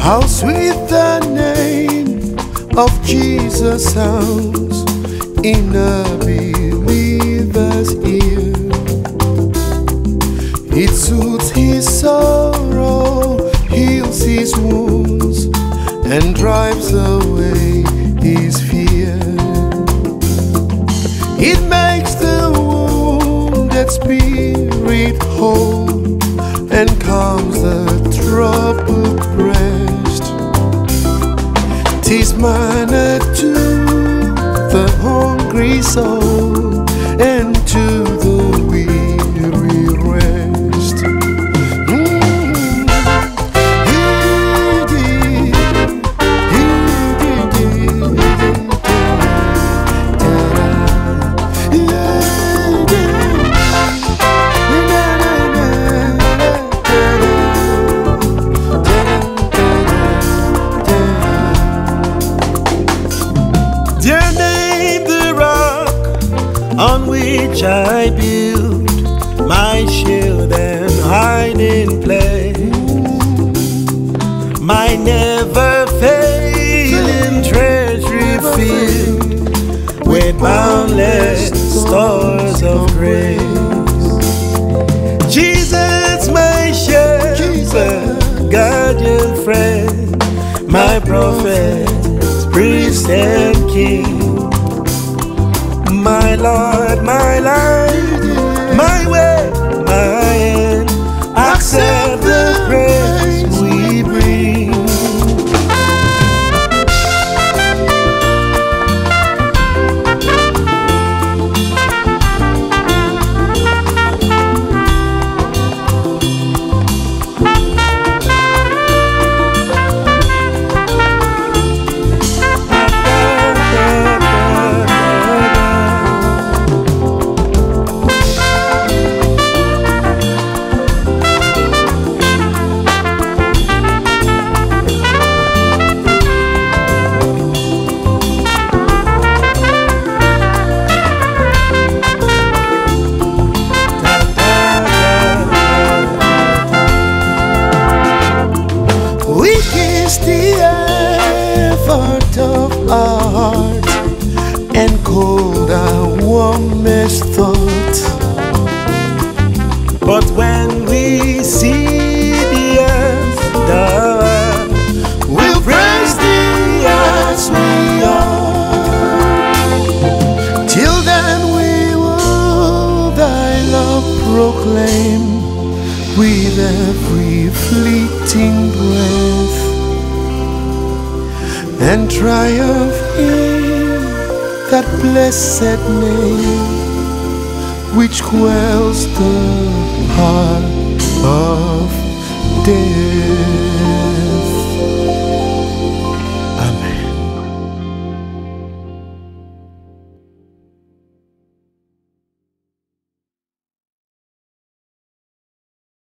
How sweet the name of Jesus sounds in a believer's ear. It soothes his sorrow, heals his wounds, and drives away his fear. It makes the wounded spirit whole and calms the troubled breast. 'Tis manna to the hungry soul and to the weary rest. Dear name the rock on which I build my shield and hiding place, my never failing treasury filled with boundless stores of grace. Jesus, my shepherd, guardian friend, my prophet, priest and king, my Lord, my life, my way, my end, accept the praise we bring. The effort of our heart and cold our warmest thought. But when we see the earth, we'll praise thee as we are. Till then we will thy love proclaim with every fleeting breath, and triumph in that blessed name which quells the heart of death.